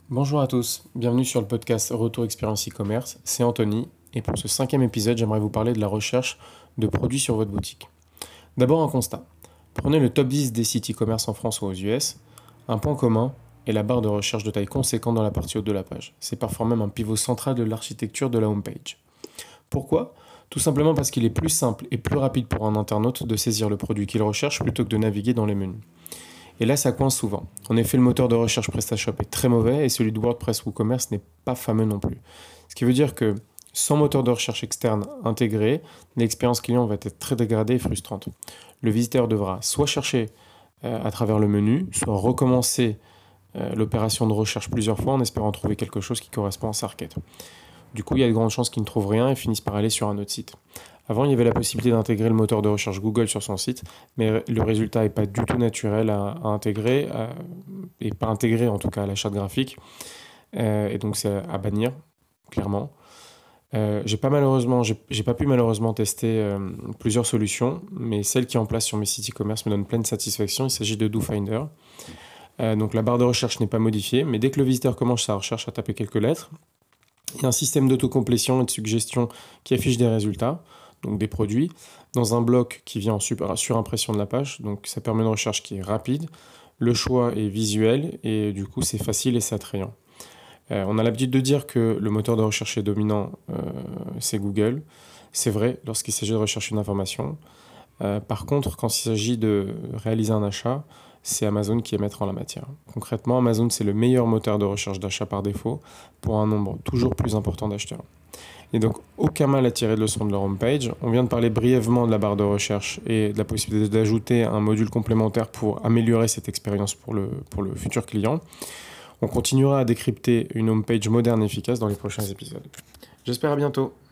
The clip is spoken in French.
Bonjour à tous, bienvenue sur le podcast Retour Expérience e-commerce, c'est Anthony et pour ce 5e épisode j'aimerais vous parler de la recherche de produits sur votre boutique. D'abord un constat, prenez le top 10 des sites e-commerce en France ou aux US, un point commun est la barre de recherche de taille conséquente dans la partie haute de la page. C'est parfois même un pivot central de l'architecture de la homepage. Pourquoi ? Tout simplement parce qu'il est plus simple et plus rapide pour un internaute de saisir le produit qu'il recherche plutôt que de naviguer dans les menus. Et là, ça coince souvent. En effet, le moteur de recherche PrestaShop est très mauvais et celui de WordPress WooCommerce n'est pas fameux non plus. Ce qui veut dire que sans moteur de recherche externe intégré, l'expérience client va être très dégradée et frustrante. Le visiteur devra soit chercher à travers le menu, soit recommencer l'opération de recherche plusieurs fois en espérant trouver quelque chose qui correspond à sa requête. Du coup, il y a de grandes chances qu'ils ne trouvent rien et finissent par aller sur un autre site. Avant, il y avait la possibilité d'intégrer le moteur de recherche Google sur son site, mais le résultat n'est pas du tout naturel à intégrer, et pas intégré en tout cas à la charte graphique, et donc c'est à bannir, clairement. J'ai pas pu malheureusement tester plusieurs solutions, mais celle qui est en place sur mes sites e-commerce me donne pleine satisfaction. Il s'agit de DoFinder. Donc la barre de recherche n'est pas modifiée, mais dès que le visiteur commence sa recherche à taper quelques lettres, il y a un système d'autocomplétion et de suggestion qui affiche des résultats, donc des produits, dans un bloc qui vient en surimpression de la page. Donc ça permet une recherche qui est rapide, le choix est visuel et du coup c'est facile et c'est attrayant. On a l'habitude de dire que le moteur de recherche est dominant, c'est Google. C'est vrai lorsqu'il s'agit de rechercher une information. Par contre, quand il s'agit de réaliser un achat, c'est Amazon qui est maître en la matière. Concrètement, Amazon, c'est le meilleur moteur de recherche d'achat par défaut pour un nombre toujours plus important d'acheteurs. Et donc, aucun mal à tirer de leçon de leur homepage. On vient de parler brièvement de la barre de recherche et de la possibilité d'ajouter un module complémentaire pour améliorer cette expérience pour le futur client. On continuera à décrypter une homepage moderne et efficace dans les prochains épisodes. J'espère à bientôt.